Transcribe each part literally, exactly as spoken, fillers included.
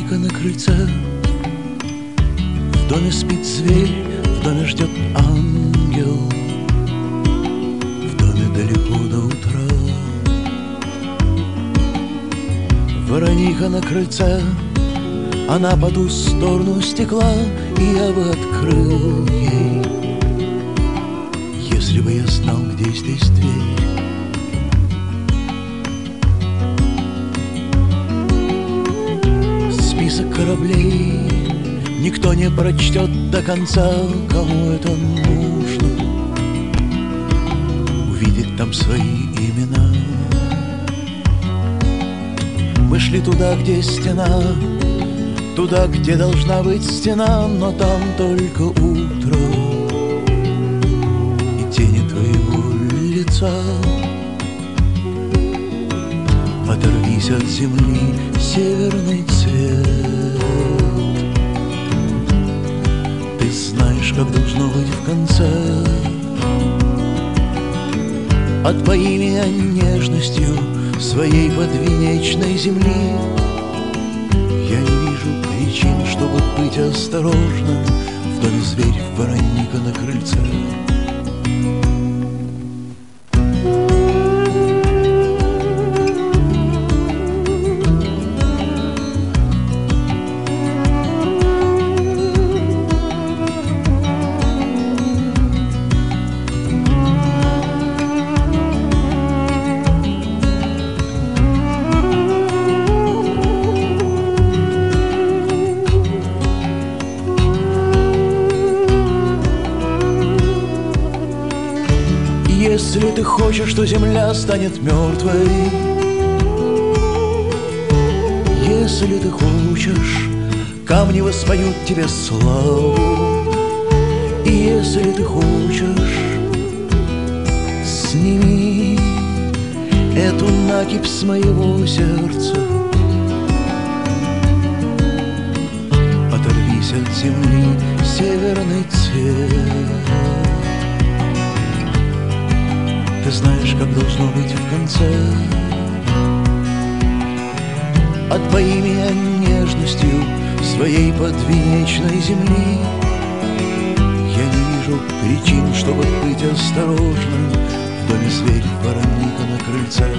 Вороника на крыльце. В доме спит зверь, в доме ждет ангел, в доме далеко до утра. Вороника на крыльце, она по ту сторону стекла, и я бы открыл ей, если бы я знал, где здесь дверь. Список кораблей никто не прочтет до конца, кому это нужно увидеть там свои имена. Мы шли туда, где стена, туда, где должна быть стена, но там только утро и тени твоего лица. Оторвись от земли, северный цвет. Ты знаешь, как должно быть в конце. Отпои меня нежностью своей подвенечной земли. Я не вижу причин, чтобы быть осторожным. В доме зверь, Вороника на крыльце. Если ты хочешь, что земля станет мертвой, если ты хочешь, камни воспоют тебе славу, и если ты хочешь, сними эту накипь с моего сердца. Оторвись от земли, северный цвет. Ты знаешь, как должно быть в конце. Отпои меня нежностью своей подвенечной земли. Я не вижу причин, чтобы быть осторожным. В доме зверь, Вороника на крыльце.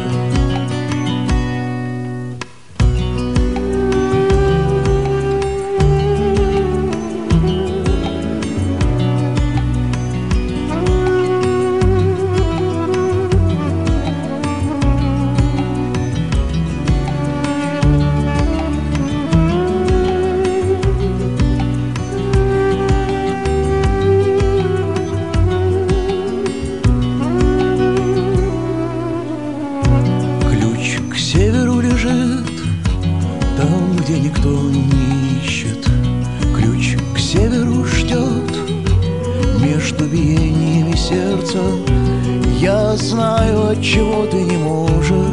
Там, где никто не ищет, ключ к северу ждет. Между биениями сердца я знаю, от чего ты не можешь